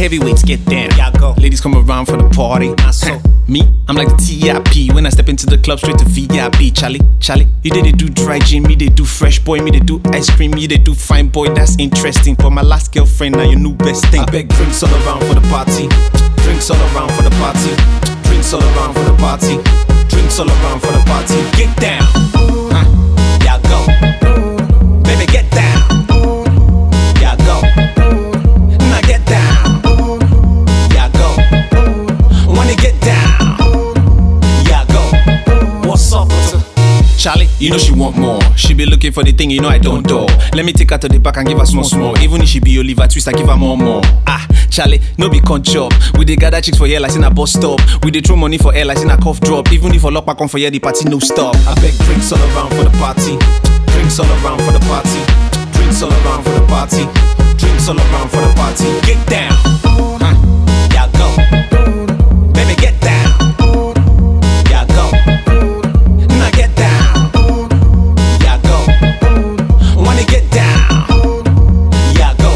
heavyweights, get down. Yeah, go. Ladies come around for the party. Nah, so. Me, I'm like the TIP. When I step into the club, straight to VIP. Charlie, you they do dry gin, me they do fresh boy, me they do ice cream, me they do fine boy. That's interesting. For my last girlfriend, now your new best thing. I beg drinks all around for the party. Drinks all around for the party. Drinks all around for the party. Drinks all around for the party. Get down. Yeah, go. Baby, get down. Yeah, go. Now get down. Yeah, go. Wanna get down. Yeah, go. What's up with her? Charlie, you know she want more. She be looking for the thing, you know I don't do. Let me take her to the back and give her small. Even if she be Oliver Twist, I give her more. Charlie, no be con chop. We dey gather chicks for here like in a bus stop. We dey throw money for air like in a cough drop. Even if a lock back on for here, the party no stop. I beg drinks all around for the party. Drinks all around for the party. Drinks all around for the party. Drinks all around for the party. Get down. Yeah, go. Baby, get down. Yeah, go. Now get down. Yeah, go. Wanna get down. Yeah, go.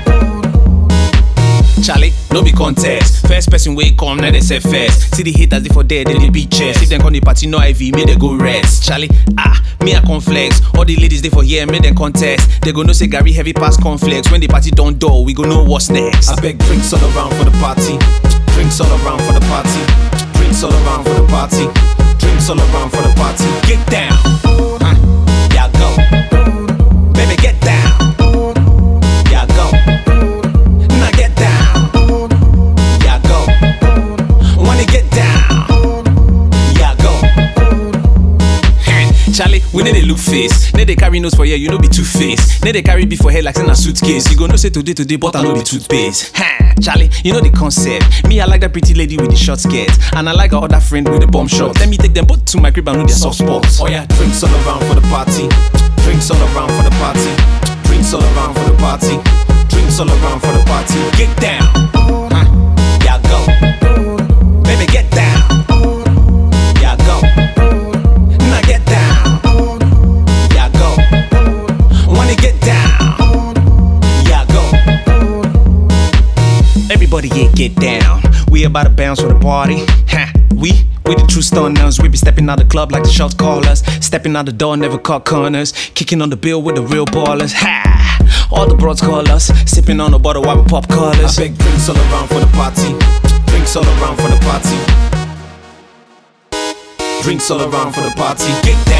Charlie, no be contest. First person way come, now they say first. See the haters they for there, then they beat chest. If them come the party no IV, make they go rest. Charlie, me a conflex. All the ladies they for here, make them contest. They go no say Gary heavy pass conflex. When the party don't do, we go know what's next. I beg drinks all around for the party. Drinks all around for the party. Drinks all around for the party. Drinks all around for the party. Get down. Yeah, go. Baby, get down. Yeah, go. Now get down. Yeah, go. Wanna get down. Yeah, go. Charlie, we need a look face. Need they carry nose for here, you know be two-faced. Need they carry beef for head like in a suitcase. You go no say today, but I know the toothpaste. Charlie, you know the concept. Me, I like that pretty lady with the short skirt. And I like her other friend with the bomb shot. Let me take them both to my crib and know their soft spots. Oh yeah, drinks all around for the party. Drinks all around for the party. Drinks all around for the party. Drinks all around for the party. Get down. Yeah, go. Baby, get down. Yeah, go. Now get down. Yeah, go. Wanna get down. Yeah, go. Everybody get down. We about to bounce for the party. We the true stunners. We be stepping out the club like the shots callers. Stepping out the door, never cut corners. Kicking on the bill with the real ballers. All the broads call us. Sipping on the bottle while we pop colors. I beg drinks all around for the party. Drinks all around for the party. Drinks all around for the party. Get down.